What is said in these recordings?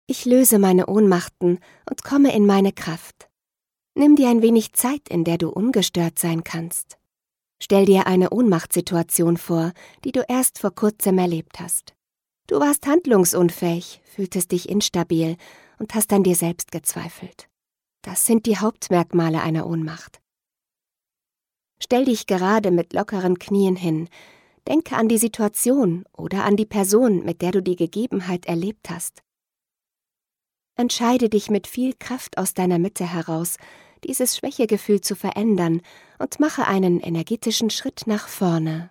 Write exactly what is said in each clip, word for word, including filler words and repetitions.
Ich löse meine Ohnmachten und komme in meine Kraft. Nimm dir ein wenig Zeit, in der du ungestört sein kannst. Stell dir eine Ohnmachtssituation vor, die du erst vor kurzem erlebt hast. Du warst handlungsunfähig, fühltest dich instabil und hast an dir selbst gezweifelt. Das sind die Hauptmerkmale einer Ohnmacht. Stell dich gerade mit lockeren Knien hin, denke an die Situation oder an die Person, mit der du die Gegebenheit erlebt hast. Entscheide dich mit viel Kraft aus deiner Mitte heraus, dieses Schwächegefühl zu verändern und mache einen energetischen Schritt nach vorne.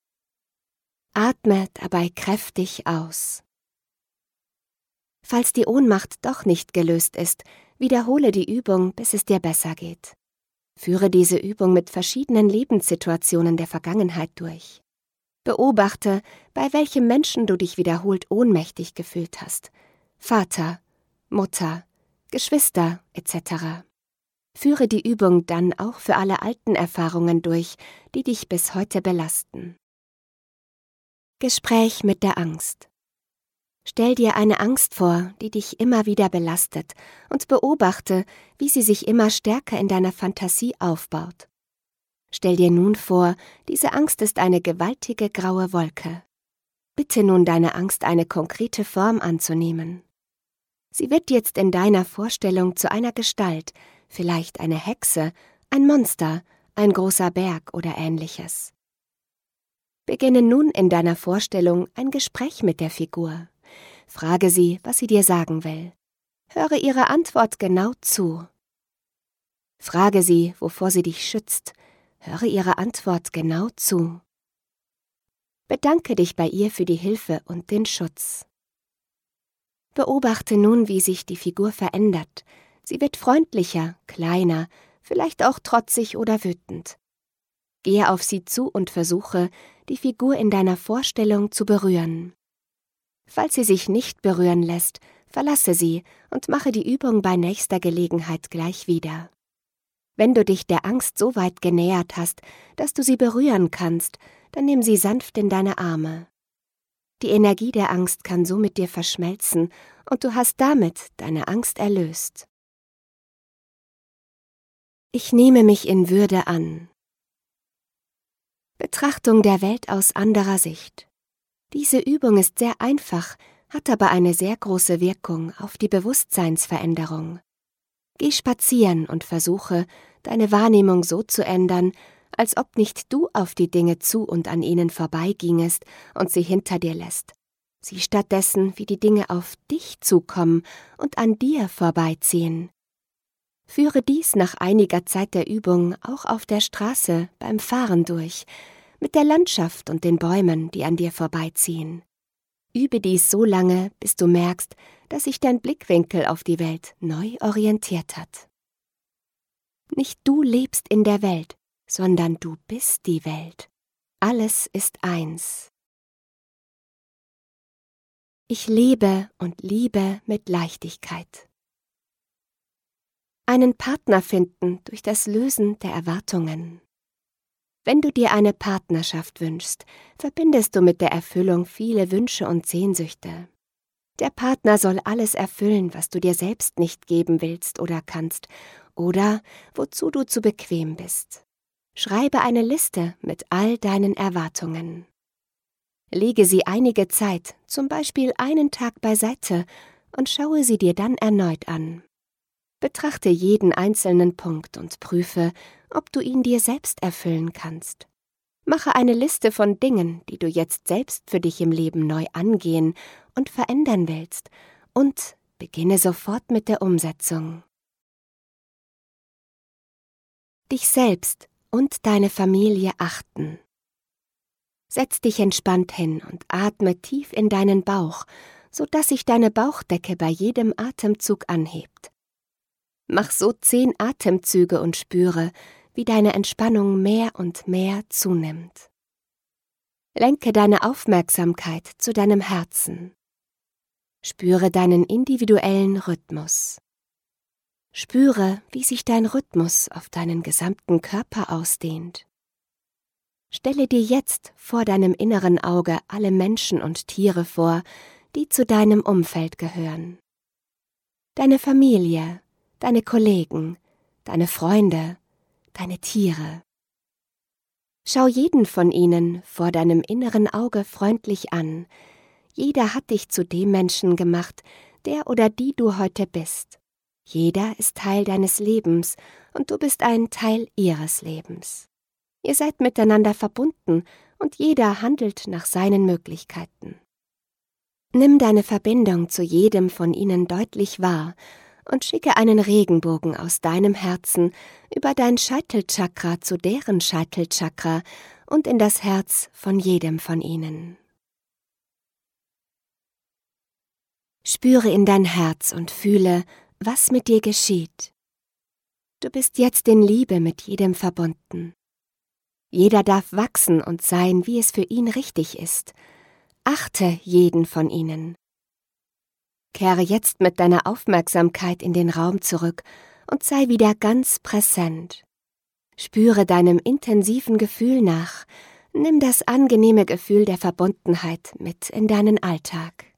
Atme dabei kräftig aus. Falls die Ohnmacht doch nicht gelöst ist, wiederhole die Übung, bis es dir besser geht. Führe diese Übung mit verschiedenen Lebenssituationen der Vergangenheit durch. Beobachte, bei welchem Menschen du dich wiederholt ohnmächtig gefühlt hast. Vater, Mutter, Geschwister et cetera. Führe die Übung dann auch für alle alten Erfahrungen durch, die dich bis heute belasten. Gespräch mit der Angst. Stell dir eine Angst vor, die dich immer wieder belastet, und beobachte, wie sie sich immer stärker in deiner Fantasie aufbaut. Stell dir nun vor, diese Angst ist eine gewaltige graue Wolke. Bitte nun deine Angst, eine konkrete Form anzunehmen. Sie wird jetzt in deiner Vorstellung zu einer Gestalt, vielleicht eine Hexe, ein Monster, ein großer Berg oder ähnliches. Beginne nun in deiner Vorstellung ein Gespräch mit der Figur. Frage sie, was sie dir sagen will. Höre ihre Antwort genau zu. Frage sie, wovor sie dich schützt. Höre ihre Antwort genau zu. Bedanke dich bei ihr für die Hilfe und den Schutz. Beobachte nun, wie sich die Figur verändert. Sie wird freundlicher, kleiner, vielleicht auch trotzig oder wütend. Gehe auf sie zu und versuche, die Figur in deiner Vorstellung zu berühren. Falls sie sich nicht berühren lässt, verlasse sie und mache die Übung bei nächster Gelegenheit gleich wieder. Wenn du dich der Angst so weit genähert hast, dass du sie berühren kannst, dann nimm sie sanft in deine Arme. Die Energie der Angst kann so mit dir verschmelzen und du hast damit deine Angst erlöst. Ich nehme mich in Würde an. Betrachtung der Welt aus anderer Sicht. Diese Übung ist sehr einfach, hat aber eine sehr große Wirkung auf die Bewusstseinsveränderung. Geh spazieren und versuche, deine Wahrnehmung so zu ändern, als ob nicht du auf die Dinge zu und an ihnen vorbeigingest und sie hinter dir lässt. Sieh stattdessen, wie die Dinge auf dich zukommen und an dir vorbeiziehen. Führe dies nach einiger Zeit der Übung auch auf der Straße beim Fahren durch, mit der Landschaft und den Bäumen, die an dir vorbeiziehen. Übe dies so lange, bis du merkst, dass sich dein Blickwinkel auf die Welt neu orientiert hat. Nicht du lebst in der Welt, sondern du bist die Welt. Alles ist eins. Ich lebe und liebe mit Leichtigkeit. Einen Partner finden durch das Lösen der Erwartungen. Wenn du dir eine Partnerschaft wünschst, verbindest du mit der Erfüllung viele Wünsche und Sehnsüchte. Der Partner soll alles erfüllen, was du dir selbst nicht geben willst oder kannst, oder wozu du zu bequem bist. Schreibe eine Liste mit all deinen Erwartungen. Lege sie einige Zeit, zum Beispiel einen Tag beiseite, und schaue sie dir dann erneut an. Betrachte jeden einzelnen Punkt und prüfe, ob du ihn dir selbst erfüllen kannst. Mache eine Liste von Dingen, die du jetzt selbst für dich im Leben neu angehen und verändern willst, und beginne sofort mit der Umsetzung. Dich selbst und deine Familie achten. Setz dich entspannt hin und atme tief in deinen Bauch, sodass sich deine Bauchdecke bei jedem Atemzug anhebt. Mach so zehn Atemzüge und spüre, wie deine Entspannung mehr und mehr zunimmt. Lenke deine Aufmerksamkeit zu deinem Herzen. Spüre deinen individuellen Rhythmus. Spüre, wie sich dein Rhythmus auf deinen gesamten Körper ausdehnt. Stelle dir jetzt vor deinem inneren Auge alle Menschen und Tiere vor, die zu deinem Umfeld gehören. deine Familie, deine Kollegen, deine Freunde, deine Tiere. Schau jeden von ihnen vor deinem inneren Auge freundlich an. Jeder hat dich zu dem Menschen gemacht, der oder die du heute bist. Jeder ist Teil deines Lebens und du bist ein Teil ihres Lebens. Ihr seid miteinander verbunden und jeder handelt nach seinen Möglichkeiten. Nimm deine Verbindung zu jedem von ihnen deutlich wahr und schicke einen Regenbogen aus deinem Herzen über dein Scheitelchakra zu deren Scheitelchakra und in das Herz von jedem von ihnen. Spüre in dein Herz und fühle, was mit dir geschieht. Du bist jetzt in Liebe mit jedem verbunden. Jeder darf wachsen und sein, wie es für ihn richtig ist. Achte jeden von ihnen. Kehre jetzt mit deiner Aufmerksamkeit in den Raum zurück und sei wieder ganz präsent. Spüre deinem intensiven Gefühl nach. Nimm das angenehme Gefühl der Verbundenheit mit in deinen Alltag.